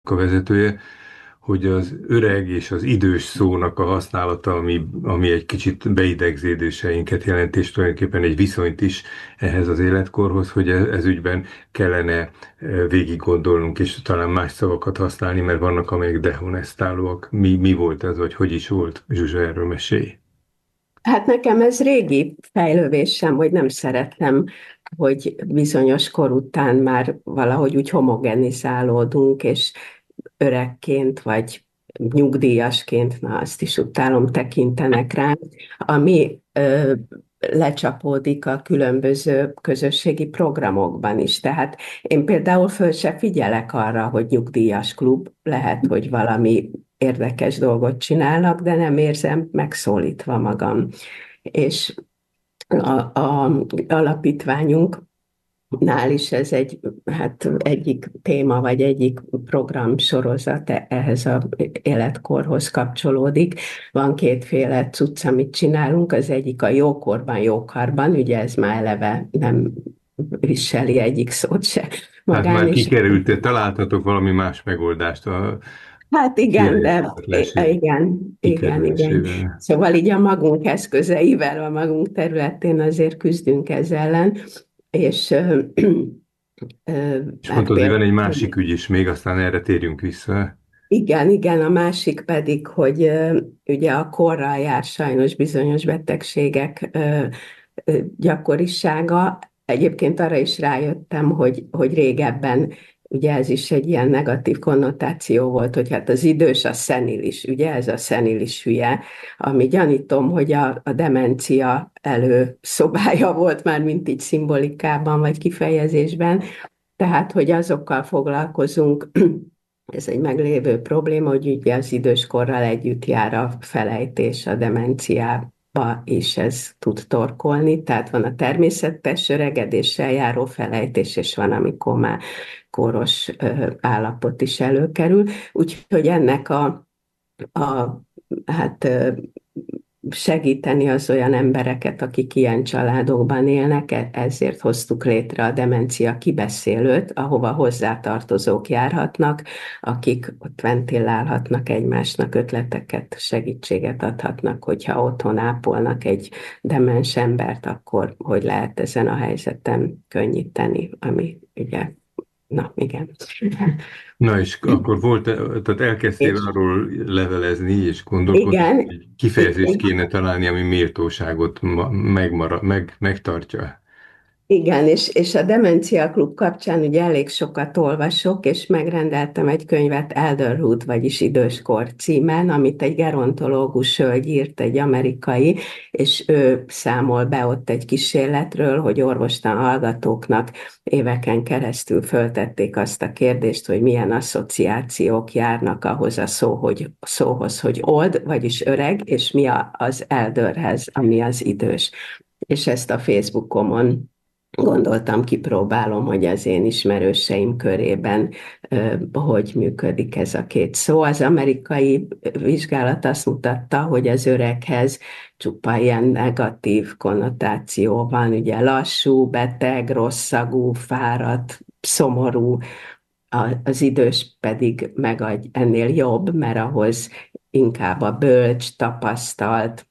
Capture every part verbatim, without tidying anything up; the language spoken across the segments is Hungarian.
a vezetője, hogy az öreg és az idős szónak a használata, ami, ami egy kicsit beidegződéseinket jelent, és tulajdonképpen egy viszonyt is ehhez az életkorhoz, hogy ez, ez ügyben kellene végig gondolnunk, és talán más szavakat használni, mert vannak, amelyek dehonestálóak. Mi, mi volt ez, vagy hogy is volt? Zsuzsa, erről mesélj. Hát nekem ez régi fejlődésem, hogy nem szeretem, hogy bizonyos kor után már valahogy úgy homogenizálódunk, és öregként vagy nyugdíjasként, na azt is utálom, tekintenek ránk, ami ö, lecsapódik a különböző közösségi programokban is. Tehát én például föl se figyelek arra, hogy nyugdíjas klub, lehet, hogy valami érdekes dolgot csinálnak, de nem érzem megszólítva magam. És a, a alapítványunk nál is ez egy, hát egyik téma, vagy egyik program sorozat e- ehhez az életkorhoz kapcsolódik. Van kétféle cucc, amit csinálunk, az egyik a jókorban, jókarban, ugye ez már eleve nem viseli egyik szót se Hát magán, már és kikerült, találtatok valami más megoldást a hát igen, de kielégíthetetlenség igen, igen, igen. kikerülésével. Szóval így a magunk eszközeivel, a magunk területén azért küzdünk ez ellen, és ö, ö, És hát mondtad, hogy van egy például, másik ügy is még, aztán erre térjünk vissza. igen, igen, a másik pedig, hogy ö, ugye a korral jár sajnos bizonyos betegségek ö, ö, gyakorisága. Egyébként arra is rájöttem, hogy, hogy régebben ugye ez is egy ilyen negatív konnotáció volt, hogy hát az idős a szenilis, ugye ez a szenilis hülye, ami gyanítom, hogy a, a demencia előszobája volt már, mint így szimbolikában vagy kifejezésben, tehát, hogy azokkal foglalkozunk, ez egy meglévő probléma, hogy ugye az időskorral együtt jár a felejtés, a demenciába is ez tud torkolni, tehát van a természetes öregedéssel járó felejtés, és van, amikor már koros ö, állapot is előkerül. Úgyhogy ennek a, a hát segíteni az olyan embereket, akik ilyen családokban élnek, e- ezért hoztuk létre a demencia kibeszélőt, ahova hozzátartozók járhatnak, akik ott ventilálhatnak egymásnak ötleteket, segítséget adhatnak, hogyha otthon ápolnak egy demens embert, akkor hogy lehet ezen a helyzeten könnyíteni, ami ugye, na igen. Na és akkor volt, tehát elkezdtél És arról levelezni és gondolkodni, igen, hogy kifejezést kéne találni, ami méltóságot ma- megmara, meg, megtartja. Igen, és, és a Demencia Klub kapcsán ugye elég sokat olvasok, és megrendeltem egy könyvet Elderhood, vagyis időskor címen, amit egy gerontológus hölgy írt, egy amerikai, és ő számol be ott egy kísérletről, hogy orvostan hallgatóknak éveken keresztül föltették azt a kérdést, hogy milyen asszociációk járnak ahhoz a szó, hogy, szóhoz, hogy old, vagyis öreg, és mi a, az elderhez, ami az idős. És ezt a Facebookomon gondoltam, kipróbálom, hogy az én ismerőseim körében ö, hogy működik ez a két szó. Az amerikai vizsgálat azt mutatta, hogy az öreghez csupa ilyen negatív konnotáció van, ugye lassú, beteg, rosszagú, fáradt, szomorú, a- az idős pedig meg a- ennél jobb, mert ahhoz inkább a bölcs, tapasztalt,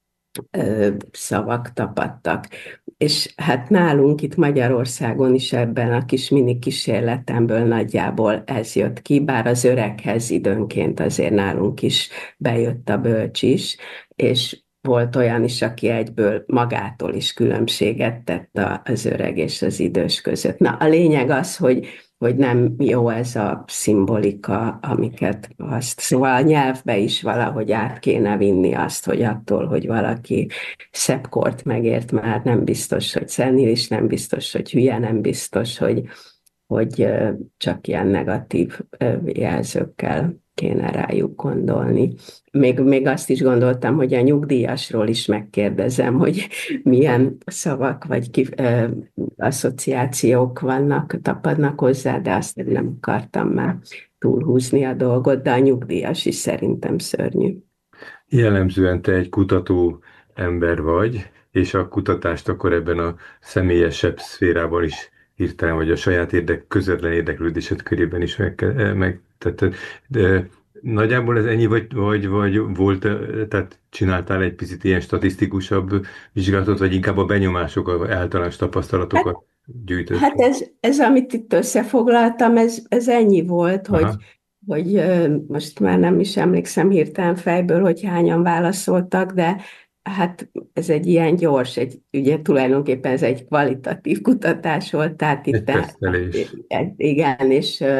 ö, szavak tapadtak. És hát nálunk itt Magyarországon is ebben a kis mini kísérletemből nagyjából ez jött ki, bár az öreghez időnként azért nálunk is bejött a bölcs is, és volt olyan is, aki egyből magától is különbséget tett a- az öreg és az idős között. Na, a lényeg az, hogy hogy nem jó ez a szimbolika, amiket azt. Szóval a nyelvbe is valahogy át kéne vinni azt, hogy attól, hogy valaki szebb kort megért, már nem biztos, hogy szenilis, nem biztos, hogy hülye, nem biztos, hogy, hogy ö, csak ilyen negatív ö, jelzőkkel kéne rájuk gondolni. Még, még azt is gondoltam, hogy a nyugdíjasról is megkérdezem, hogy milyen szavak vagy kif, ö, asszociációk vannak, tapadnak hozzá, de azt nem akartam már túlhúzni a dolgot, de a nyugdíjas is szerintem szörnyű. Jellemzően te egy kutató ember vagy, és a kutatást akkor ebben a személyesebb szférában is írtál, vagy a saját érdek, közvetlen érdeklődésed körében is meg, Tehát, de nagyjából ez ennyi, vagy, vagy, vagy volt, tehát csináltál egy picit ilyen statisztikusabb vizsgálatot, vagy inkább a benyomásokat, általános Hát, tapasztalatokat hát gyűjtöttél? ez, ez, amit itt összefoglaltam, ez, ez ennyi volt, hogy, Aha, hogy ö, most már nem is emlékszem hirtelen fejből, hogy hányan válaszoltak, de hát ez egy ilyen gyors, egy, ugye tulajdonképpen ez egy kvalitatív kutatás volt, tehát egy itt hát, tesztelés. igen, és ö,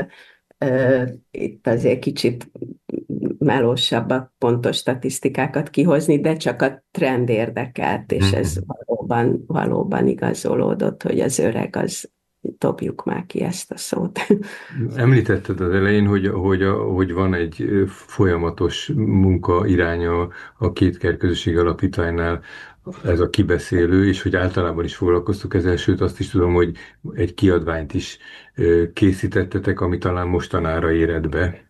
ö, itt azért kicsit melósabbak, pontos statisztikákat kihozni, de csak a trend érdekelt, és ez Mhm. valóban, valóban igazolódott, hogy az öreg, az dobjuk már ki ezt a szót. Említetted az elején, hogy, hogy, a, hogy van egy ö, folyamatos munka iránya a Két Közösség Alapítványnál, ez a kibeszélő, és hogy általában is foglalkoztuk ezzel, sőt azt is tudom, hogy egy kiadványt is ö, készítettetek, ami talán mostanára éred be.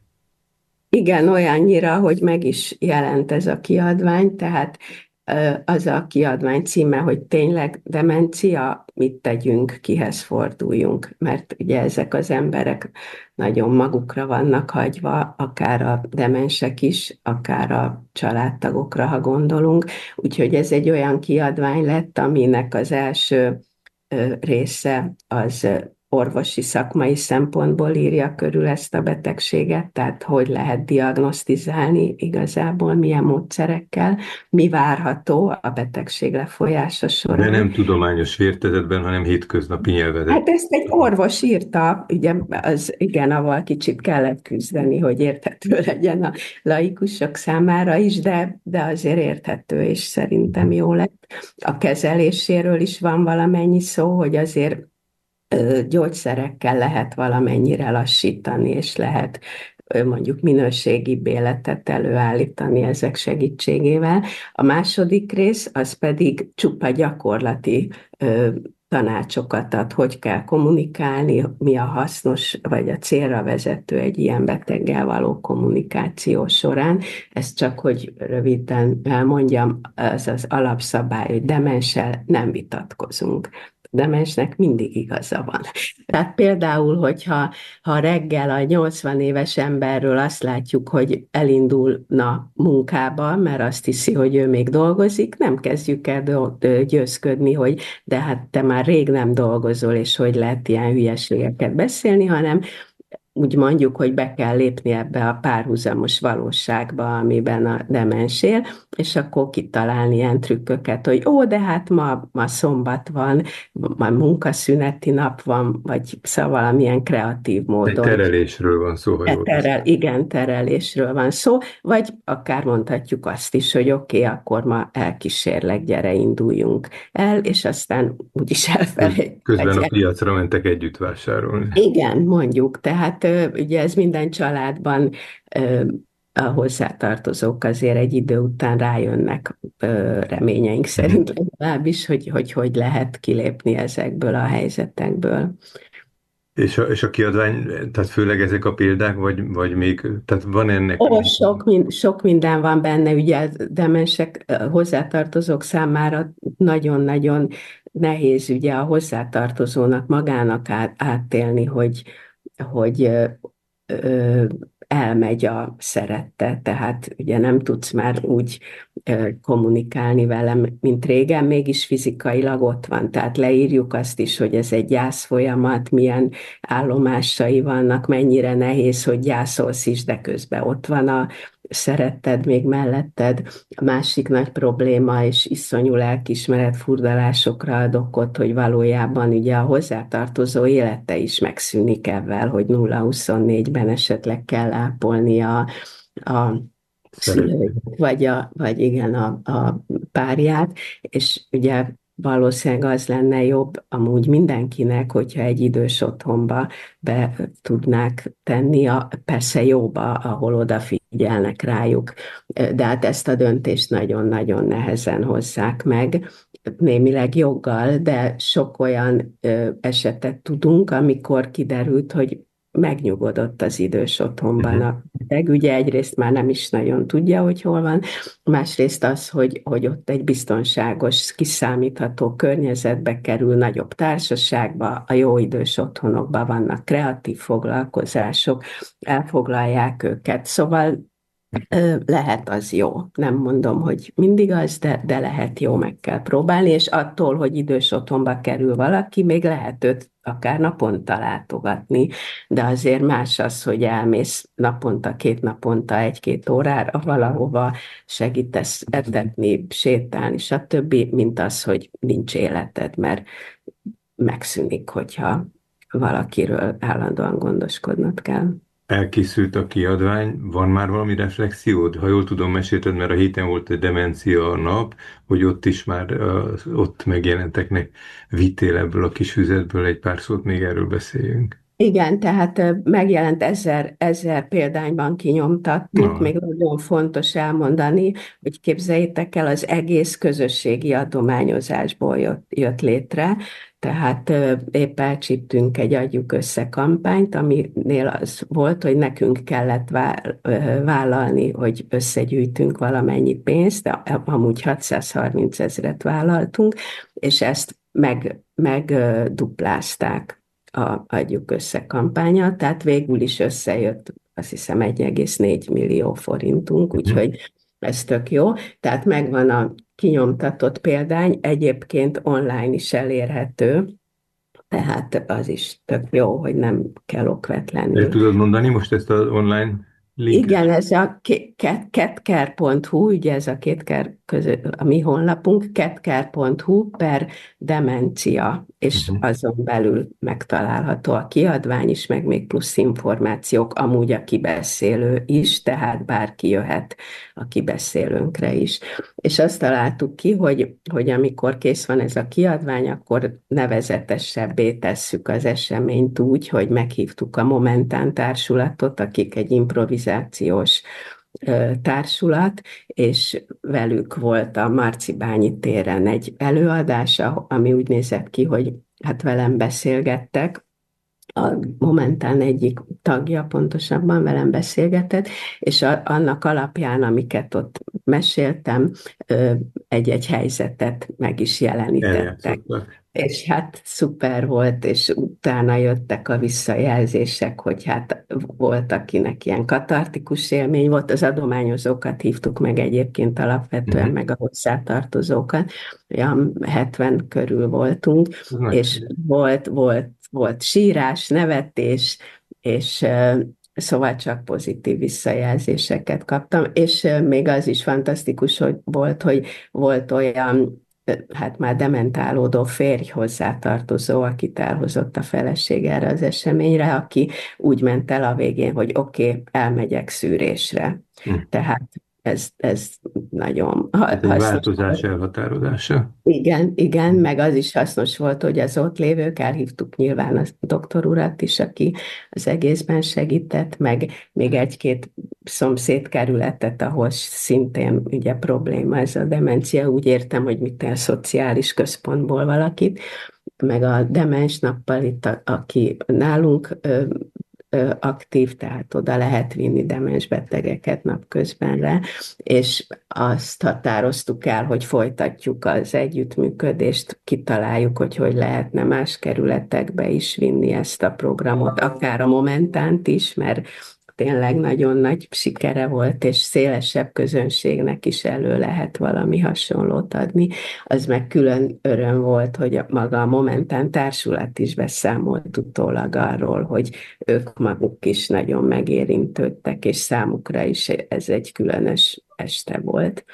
Igen, olyannyira, hogy meg is jelent ez a kiadvány, tehát ö, az a kiadvány címe, hogy tényleg demencia, mit tegyünk, kihez forduljunk, mert ugye ezek az emberek nagyon magukra vannak hagyva, akár a demensek is, akár a családtagokra, ha gondolunk, úgyhogy ez egy olyan kiadvány lett, aminek az első ö, része az orvosi szakmai szempontból írja körül ezt a betegséget, tehát hogy lehet diagnosztizálni igazából, milyen módszerekkel, mi várható a betegség lefolyása De során. nem tudományos vértezetben, hanem hétköznapi nyelvezet. Hát ezt egy orvos írta, ugye az igen, avval kicsit kellett küzdeni, hogy érthető legyen a laikusok számára is, de, de azért érthető, és szerintem jó lett. A kezeléséről is van valamennyi szó, hogy azért gyógyszerekkel lehet valamennyire lassítani, és lehet mondjuk minőségibb életet előállítani ezek segítségével. A második rész az pedig csupa gyakorlati tanácsokat ad, hogy kell kommunikálni, mi a hasznos vagy a célra vezető egy ilyen beteggel való kommunikáció során. Ez csak, hogy röviden elmondjam, az az alapszabály, hogy demenssel nem vitatkozunk. Demensnek mindig igaza van. Tehát például, hogyha ha reggel a nyolcvan éves emberről azt látjuk, hogy elindulna munkába, mert azt hiszi, hogy ő még dolgozik, nem kezdjük el győzködni, hogy de hát te már rég nem dolgozol, és hogy lehet ilyen hülyeségeket beszélni, hanem úgy mondjuk, hogy be kell lépni ebbe a párhuzamos valóságba, amiben a demens él, és akkor kitalálni ilyen trükköket, hogy ó, de hát ma, ma szombat van, ma munkaszüneti nap van, vagy szóval valamilyen kreatív Egy módon. terelésről van szó, ha E jól terel, beszél. igen, terelésről van szó, vagy akár mondhatjuk azt is, hogy oké, okay, akkor ma elkísérlek, gyere, induljunk el, és aztán úgyis Köz- elfelejtjük a Közben a gyerek. piacra mentek együtt vásárolni. Igen, mondjuk, tehát ö, ugye ez minden családban ö, a hozzátartozók azért egy idő után rájönnek, ö, reményeink Mhm. szerint legalábbis, hogy, hogy hogy lehet kilépni ezekből a helyzetekből. És a, és a kiadvány, tehát főleg ezek a példák, vagy, vagy még, tehát van ennek... Ó, sok, min- sok minden van benne, ugye demensek ö, hozzátartozók számára nagyon-nagyon nehéz ugye a hozzátartozónak magának át, átélni, hogy, hogy ö, ö, elmegy a szerette, tehát ugye nem tudsz már úgy ö, kommunikálni velem, mint régen, mégis fizikailag ott van, tehát leírjuk azt is, hogy ez egy gyászfolyamat, milyen állomásai vannak, mennyire nehéz, hogy gyászolsz is, de közben ott van a szeretted még melletted. A másik nagy probléma, és iszonyú lelkiismeret furdalásokra ad okot, hogy valójában ugye a hozzátartozó élete is megszűnik ebben, hogy nulla huszonnégyben esetleg kell ápolni a, a szülőt, Szeretném. vagy, a, vagy igen, a, a párját, és ugye valószínűleg az lenne jobb amúgy mindenkinek, hogyha egy idős otthonba be tudnák tenni, a, persze jóba, ahol odafigyelnek rájuk, de hát ezt a döntést nagyon-nagyon nehezen hozzák meg, némileg joggal, de sok olyan ö, esetet tudunk, amikor kiderült, hogy megnyugodott az idős otthonban Mhm. a beteg, ugye egyrészt már nem is nagyon tudja, hogy hol van, másrészt az, hogy, hogy ott egy biztonságos, kiszámítható környezetbe kerül, nagyobb társaságba, a jó idős otthonokban vannak kreatív foglalkozások, elfoglalják őket, szóval lehet az jó. Nem mondom, hogy mindig az, de, de lehet jó, meg kell próbálni, és attól, hogy idős otthonba kerül valaki, még lehet őt akár naponta látogatni, de azért más az, hogy elmész naponta, két naponta, egy-két órára valahova, segítesz etetni, sétálni, stb., mint az, hogy nincs életed, mert megszűnik, hogyha valakiről állandóan gondoskodnod kell. Elkészült a kiadvány, van már valami reflexiód? Ha jól tudom, mesélted, mert a héten volt egy demencia nap, hogy ott is már uh, ott megjelenteknek, vittél ebből a kis füzetből egy pár szót, még erről beszéljünk. Igen, tehát megjelent ezer, ezer példányban kinyomtattuk, Na, még nagyon fontos elmondani, hogy képzeljétek el, az egész közösségi adományozásból jött, jött létre, tehát épp elcsíptünk egy Adjuk Össze kampányt, aminél az volt, hogy nekünk kellett vállalni, hogy összegyűjtünk valamennyi pénzt, de amúgy hatszázharminc ezret vállaltunk, és ezt meg, megduplázták a Adjuk Össze kampánya, tehát végül is összejött, azt hiszem, egy egész négy millió forintunk, uh-huh. úgyhogy ez tök jó. Tehát megvan a kinyomtatott példány, egyébként online is elérhető, tehát az is tök jó, hogy nem kell El okvetlenül. tudod mondani most ezt az online linket? Igen, ez a ketker pont hu, ugye ez a kétker között a mi honlapunk, ketker pont hu per demencia, és Uh-huh. azon belül megtalálható a kiadvány is, meg még plusz információk, amúgy a kibeszélő is, tehát bárki jöhet a kibeszélőnkre is. És azt találtuk ki, hogy, hogy amikor kész van ez a kiadvány, akkor nevezetesebbé tesszük az eseményt úgy, hogy meghívtuk a Momentán társulatot, akik egy improvizációs társulat, és velük volt a Marcibányi téren egy előadás, ami úgy nézett ki, hogy hát velem beszélgettek, a Momentán egyik tagja pontosabban velem beszélgetett, és a, annak alapján, amiket ott meséltem, egy-egy helyzetet meg is jelenítettek. Eljátszottak. És hát szuper volt, és utána jöttek a visszajelzések, hogy hát volt, akinek ilyen katartikus élmény volt, az adományozókat hívtuk meg egyébként alapvetően, Uh-huh. meg a hozzátartozókat, olyan hetven körül voltunk, Ez nagy. és volt, volt, volt sírás, nevetés, és szóval csak pozitív visszajelzéseket kaptam, és még az is fantasztikus, hogy volt, hogy volt olyan hát már dementálódó férj hozzátartozó, akit elhozott a feleség erre az eseményre, aki úgy ment el a végén, hogy oké, okay, elmegyek szűrésre. Uh-huh. Tehát ez, ez nagyon Ez egy hasznos változás volt. elhatározása. Igen, igen, meg az is hasznos volt, hogy az ott lévők, elhívtuk nyilván a doktor urat is, aki az egészben segített, meg még egy-két szomszédkerületet, ahol szintén ugye probléma ez a demencia, úgy értem, hogy mit a szociális központból valakit, meg a demens nappal itt, a, aki nálunk ö, ö, aktív, tehát oda lehet vinni demens betegeket napközbenre, és azt határoztuk el, hogy folytatjuk az együttműködést, kitaláljuk, hogy hogy lehetne más kerületekbe is vinni ezt a programot, akár a Momentánt is, mert tényleg nagyon nagy sikere volt, és szélesebb közönségnek is elő lehet valami hasonlót adni. Az meg külön öröm volt, hogy maga a Momentán társulat is beszámolt utólag arról, hogy ők maguk is nagyon megérintődtek, és számukra is ez egy különös este volt.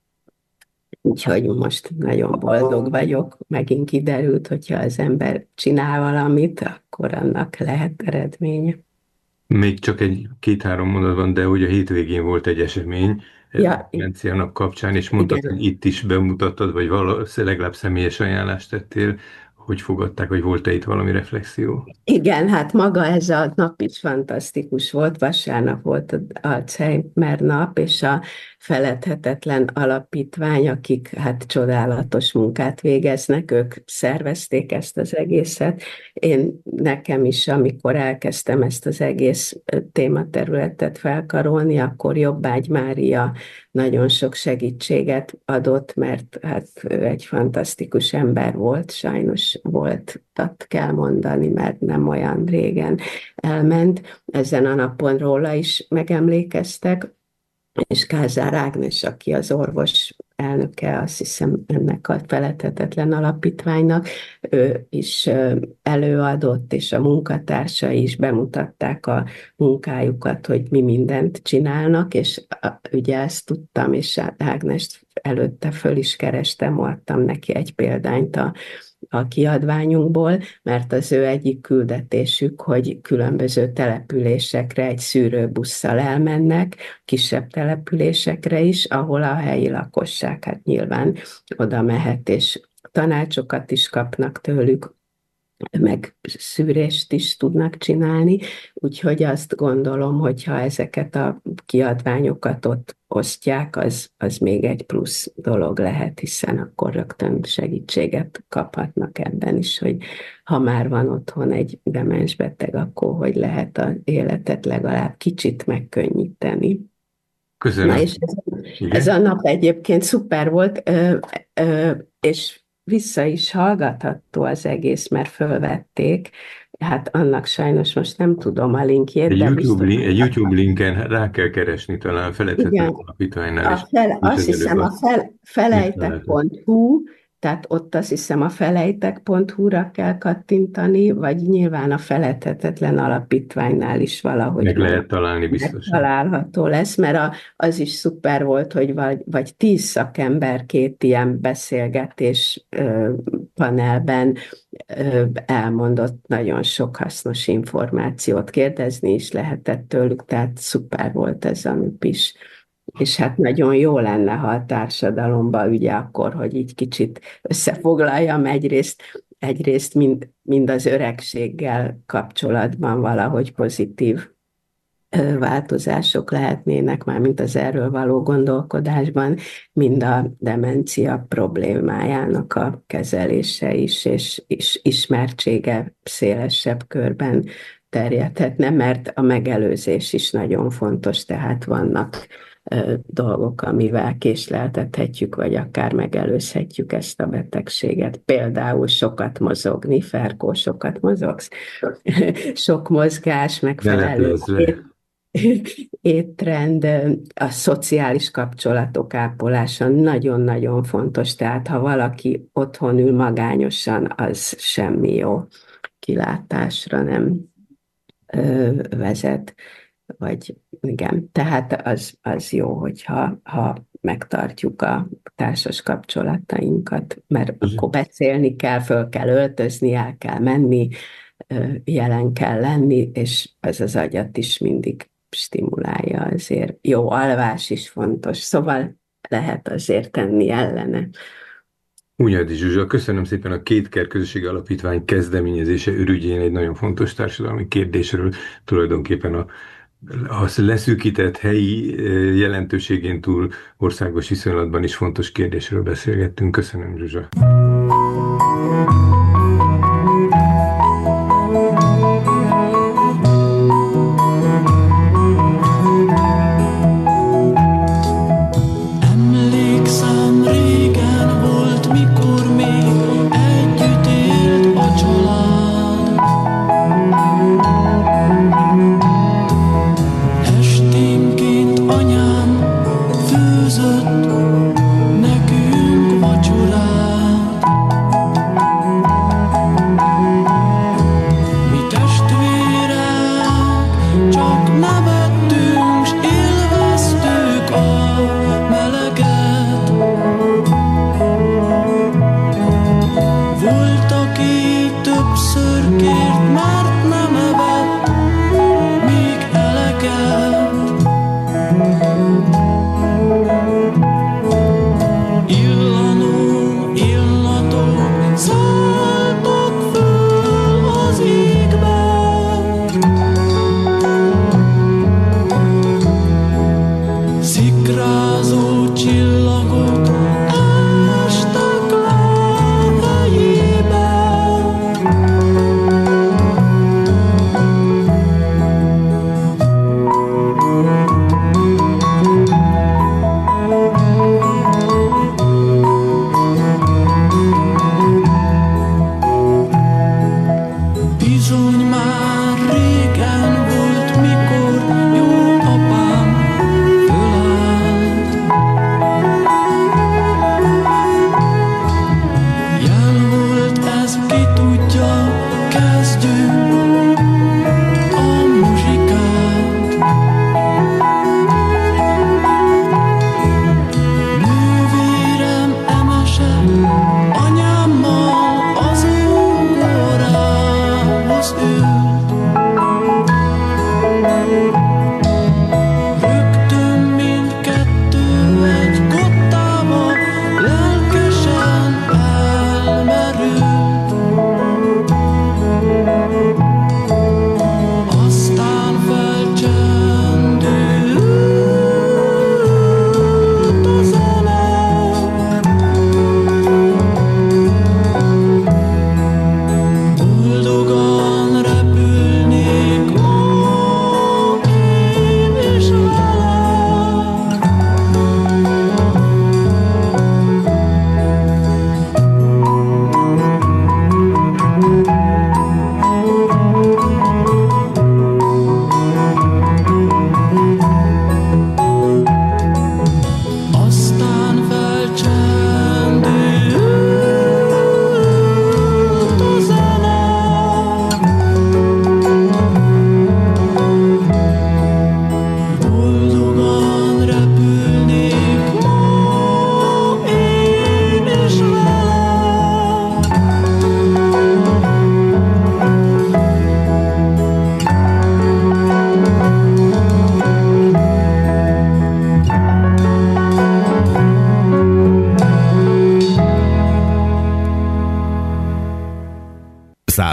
Úgyhogy most nagyon boldog vagyok, megint kiderült, hogyha az ember csinál valamit, akkor annak lehet eredménye. Még csak egy két-három mondatban, de hogy a hétvégén volt egy esemény, Ja, demenciának kapcsán, és mondtad, igen. hogy itt is bemutattad, vagy valószínűleg legalább személyes ajánlást tettél, hogy fogadták, hogy volt-e itt valami reflexió? Igen, hát maga ez a nap is fantasztikus volt, vasárnap volt az Alzheimer nap, és a feledhetetlen alapítvány, akik hát csodálatos munkát végeznek, ők szervezték ezt az egészet. Én nekem is, amikor elkezdtem ezt az egész tématerületet felkarolni, akkor Jobbágy Mária nagyon sok segítséget adott, mert hát ő egy fantasztikus ember volt, sajnos volt, azt kell mondani, mert nem olyan régen elment. Ezen a napon róla is megemlékeztek, és Kázár Ágnes, aki az orvos elnöke, azt hiszem ennek a feledhetetlen alapítványnak, ő is előadott, és a munkatársai is bemutatták a munkájukat, hogy mi mindent csinálnak, és ugye ezt tudtam, és Ágnest előtte föl is kerestem, adtam neki egy példányt a a kiadványunkból, mert az ő egyik küldetésük, hogy különböző településekre egy szűrőbusszal elmennek, kisebb településekre is, ahol a helyi lakosság hát nyilván oda mehet, és tanácsokat is kapnak tőlük, meg szűrést is tudnak csinálni, úgyhogy azt gondolom, hogy ha ezeket a kiadványokat ott osztják, az, az még egy plusz dolog lehet, hiszen akkor rögtön segítséget kaphatnak ebben is, hogy ha már van otthon egy demens beteg, akkor hogy lehet az életet legalább kicsit megkönnyíteni. Köszönöm. Na és ez, ez a nap egyébként szuper volt, ö, ö, és vissza is hallgatható az egész, mert fölvették. Hát annak sajnos most nem tudom a linkjét, Egy de YouTube, biztos... link, egy YouTube linken rá kell keresni talán a Feledhetetlen Alapítványnál is. A fel, azt hiszem a fel, felejtek pont hu, tehát ott azt hiszem a felejtek pont hu-ra kell kattintani, vagy nyilván a Feledhetetlen Alapítványnál is valahogy meg lehet találni biztosan. található lesz, mert a, az is szuper volt, hogy vagy, vagy tíz szakember két ilyen beszélgetés ö, panelben ö, elmondott nagyon sok hasznos információt, kérdezni is lehetett tőlük, tehát szuper volt ez a nap is. És hát nagyon jó lenne, ha a társadalomban ugye akkor, hogy így kicsit összefoglaljam egyrészt, egyrészt mind, mind az öregséggel kapcsolatban valahogy pozitív változások lehetnének, már mint az erről való gondolkodásban, mind a demencia problémájának a kezelése is, és, és ismertsége szélesebb körben terjedhetne, mert a megelőzés is nagyon fontos, tehát vannak dolgok, amivel késleltethetjük, vagy akár megelőzhetjük ezt a betegséget. Például sokat mozogni, Ferkó, sokat mozogsz? Sok mozgás, megfelelő étrend, a szociális kapcsolatok ápolása nagyon-nagyon fontos, tehát ha valaki otthon ül magányosan, az semmi jó kilátásra nem vezet. Vagy igen, tehát az, az jó, hogyha ha megtartjuk a társas kapcsolatainkat, mert akkor beszélni kell, föl kell öltözni, el kell menni, jelen kell lenni, és ez az agyat is mindig stimulálja, azért jó alvás is fontos, szóval lehet azért tenni ellene. Hunyadi Zsuzsa, köszönöm szépen a Kétker Közösségi Alapítvány kezdeményezése ürügyén egy nagyon fontos társadalmi kérdésről, tulajdonképpen a a leszűkített helyi jelentőségén túl országos viszonylatban is fontos kérdésről beszélgettünk. Köszönöm, Zsuzsa. Emlékszem, régen volt, mikor még együtt élt a család. Esténként anyám főzött nekünk vacsorát. Mi testvérek csak nevettünk, s élveztük a meleget. Volt, aki többször kért, mert nem evett még eleget.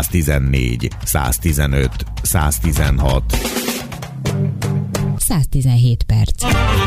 száztizennégy, száztizenöt, száztizenhat. száztizenhét perc.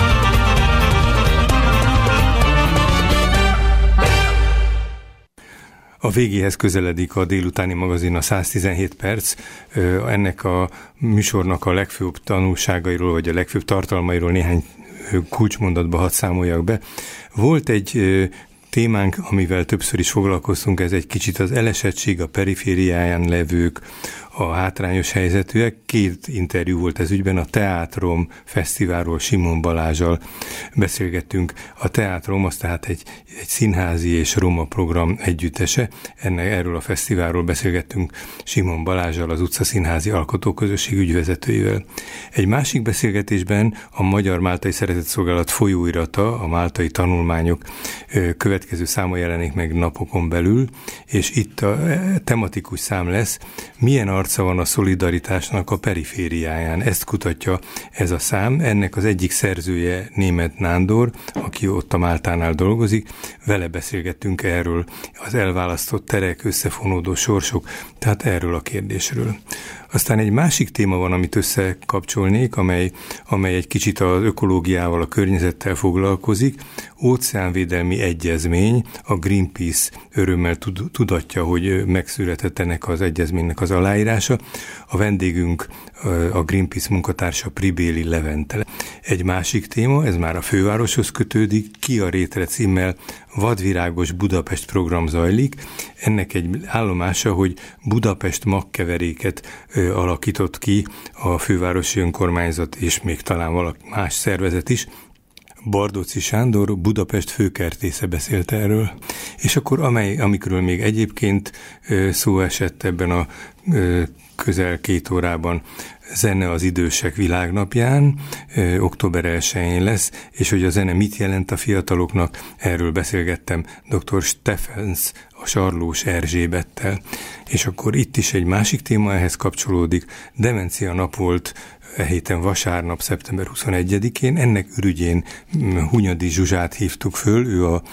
A végéhez közeledik a délutáni magazin, a száztizenhét perc. Ennek a műsornak a legfőbb tanulságairól, vagy a legfőbb tartalmairól néhány kulcsmondatba hadd számoljak be. Volt egy témánk, amivel többször is foglalkoztunk, ez egy kicsit az elesettség, a perifériáján levők, a hátrányos helyzetűek. Két interjú volt ez ügyben, a Teátrom Fesztiválról Simon Balázsal beszélgettünk. A Teátrom az tehát egy, egy színházi és roma program együttese. Ennek, erről a fesztiválról beszélgettünk Simon Balázsal, az utcaszínházi alkotóközösség ügyvezetőjével. Egy másik beszélgetésben a Magyar Máltai Szeretetszolgálat folyóirata, a máltai tanulmányok következő száma jelenik meg napokon belül, és itt a tematikus szám lesz, milyen arca van a szolidaritásnak a perifériáján. Ezt kutatja ez a szám. Ennek az egyik szerzője Németh Nándor, aki ott a Máltánál dolgozik. Vele beszélgettünk erről, az elválasztott terek, összefonódó sorsok, tehát erről a kérdésről. Aztán egy másik téma van, amit összekapcsolnék, amely, amely egy kicsit az ökológiával, a környezettel foglalkozik. Óceánvédelmi egyezmény, a Greenpeace örömmel tudatja, hogy megszületett ennek az egyezménynek az aláírása. A vendégünk a Greenpeace munkatársa Pribéli Levente. Egy másik téma, ez már a fővároshoz kötődik, Ki a rétre címmel Vadvirágos Budapest program zajlik. Ennek egy állomása, hogy Budapest magkeveréket ö, alakított ki a fővárosi önkormányzat, és még talán valaki más szervezet is. Bardóczy Sándor, Budapest főkertésze beszélt erről. És akkor amely, amikről még egyébként ö, szó esett ebben a ö, közel két órában, zene az idősek világnapján, ö, október elsején lesz, és hogy a zene mit jelent a fiataloknak, erről beszélgettem dr. Steffens, a Sarlós Erzsébettel. És akkor itt is egy másik téma ehhez kapcsolódik, demencia nap volt e héten vasárnap, szeptember huszonegyedikén, ennek ürügyén Hunyadi Zsuzsát hívtuk föl, ő a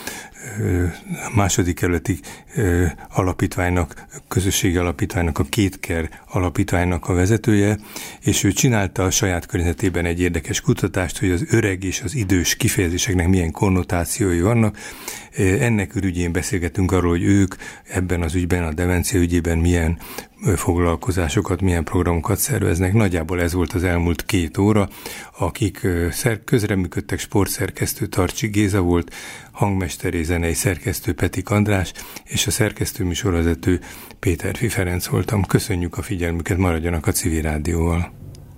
második kerületi alapítványnak, közösségi alapítványnak, a Kétker alapítványnak a vezetője, és ő csinálta a saját környezetében egy érdekes kutatást, hogy az öreg és az idős kifejezéseknek milyen konnotációi vannak. Ennek ürügyén beszélgetünk arról, hogy ők ebben az ügyben, a demencia ügyében milyen foglalkozásokat, milyen programokat szerveznek. Nagyjából ez volt az elmúlt két óra. Akik közreműködtek, sportszerkesztő Tarcsi Géza volt, hangmesteré, zenei szerkesztő Petik András, és a szerkesztő műsorvezető Péterfi Ferenc voltam. Köszönjük a figyelmüket, maradjanak a Civil Rádióval.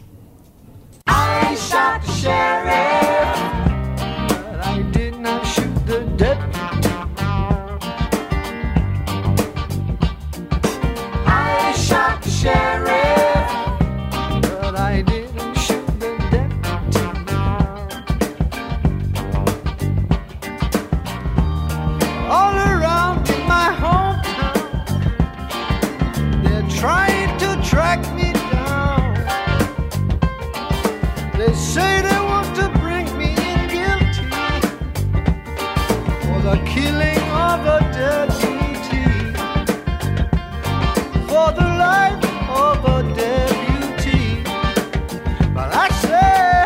I shot the sheriff, but I did not shoot the deputy. I shot the sheriff, but I didn't shoot the deputy. All around in my hometown, they're trying to track me down. They say they want to bring me in guilty for the killing of a deputy, for the life of a deputy. But I say,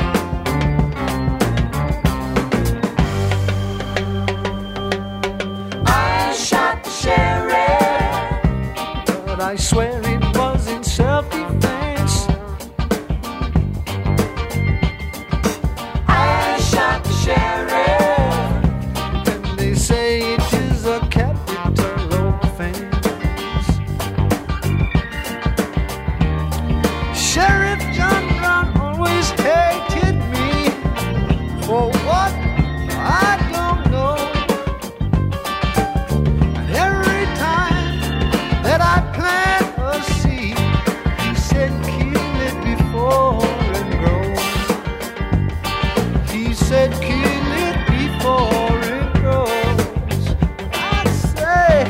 I shot the sheriff, but I swear it was in self-defense. I shot the sheriff, and they say it is a capital offense. Sheriff John Brown always hated me for what I don't know. And every time that I plant a seed, he said kill it before it grows. He said kill it before it grows. I say,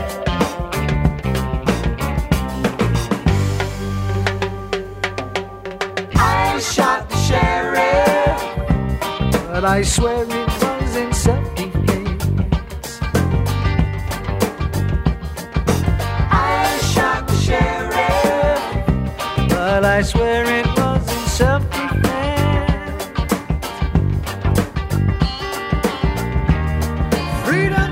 I shot the sheriff, but I swear it was in self-defense. I shot the sheriff. I swear it wasn't self-defense. Freedom.